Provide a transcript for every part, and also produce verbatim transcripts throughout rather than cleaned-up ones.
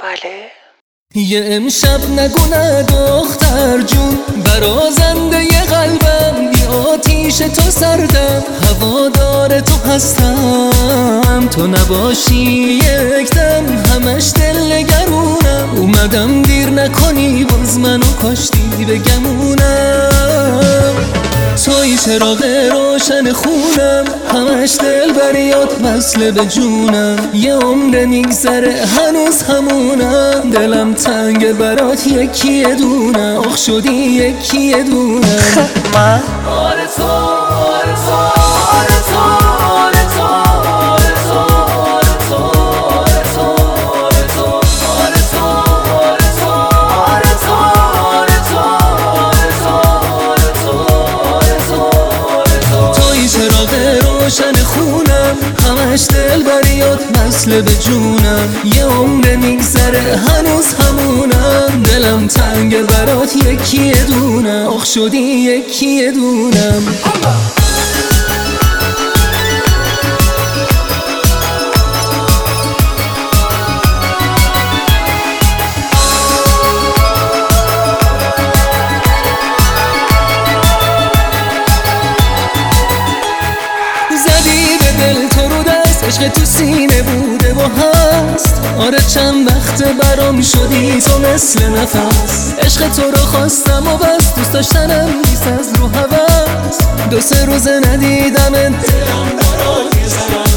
بله. یه امشب نگو نه دختر جون، برازنده ی قلبم، بی آتیش تو سردم، هوادار تو هستم، تو نباشی یک دم همش دل نگرونم، اومدم دیر نکنی باز منو کاشتی به گمونم، توی چراغ روشن خونم، همش دل بریات وصله به جونم، یه عمر میگذره هنوز همونم، دلم تنگ برات یکی دونم، آخ شدی یکی دونم. من آره تو آره تو آره تو آره تو آره تو آره تو آره تو آره تو آره تو آره تو آره تو آره تو آره تو آره تو توی چراغ روشن خونم، همش دل بریات وصله به جونم، یه عمر میگذره هنوز همونم، دلم تنگ برات یکی دونم، آخ شدی یکی دونم. زدی به دل تو رو دست، عشق تو سینه بوده و هست، آره چند وقت برام شدی تو مثل نفس، عشق تو رو خواستم و بس، دوست داشتنم نیست از رو هوس، دو سه روز ندیدم دلم برات یه زن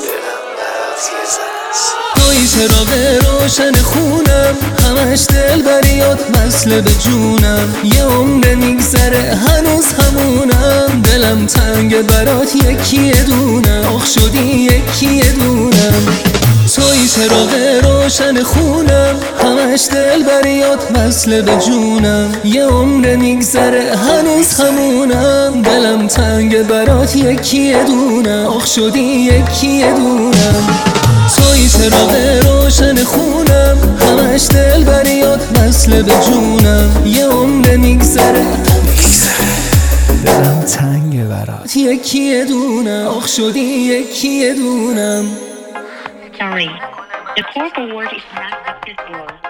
توی چراغ روشن خونم، همش دل بریات وصله به جونم، یه عمر میگذره هنوز همونم، دلم تنگ برات یکی دونم، آخ شدی یکی دونم. توی چراغ روشن خونم، همش دل بریات وصله به جونم، یه عمر میگذره هنوز همونم، دلم تنگ برات یکی دونم، آخ شدی یکی دونم. توی چراغ روشن خونم، همش دل بریات وصله به جونم، یه عمر میگذره دلم تنگ برات یکی دونم، آخ شدی یکی دونم. Sorry, the corporate word is not acceptable.